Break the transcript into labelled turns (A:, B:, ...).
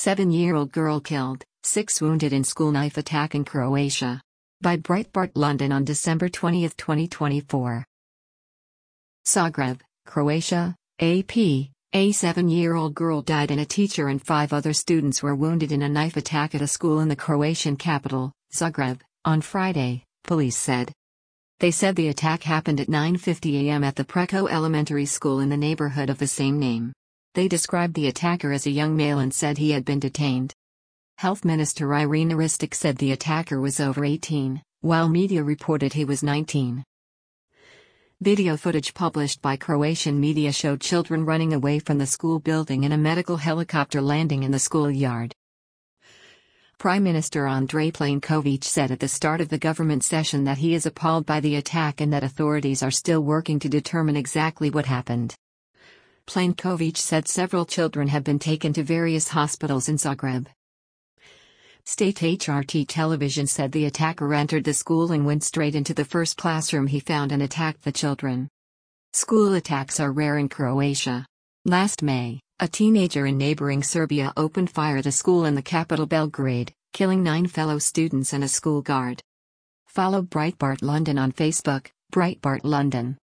A: 7-year-old girl killed, 6 wounded in school knife attack in Croatia. By Breitbart London on December 20, 2024. Zagreb, Croatia, AP. A 7-year-old girl died and a teacher and 5 other students were wounded in a knife attack at a school in the Croatian capital, Zagreb, on Friday, police said. They said the attack happened at 9:50 a.m. at the Preko Elementary School in the neighborhood of the same name. They described the attacker as a young male and said he had been detained. Health Minister Irina Ristic said the attacker was over 18, while media reported he was 19. Video footage published by Croatian media showed children running away from the school building and a medical helicopter landing in the schoolyard. Prime Minister Andrej Plenković said at the start of the government session that he is appalled by the attack and that authorities are still working to determine exactly what happened. Plenković said several children have been taken to various hospitals in Zagreb. State HRT television said the attacker entered the school and went straight into the first classroom he found and attacked the children. School attacks are rare in Croatia. Last May, a teenager in neighboring Serbia opened fire at a school in the capital Belgrade, killing 9 fellow students and a school guard. Follow Breitbart London on Facebook, Breitbart London.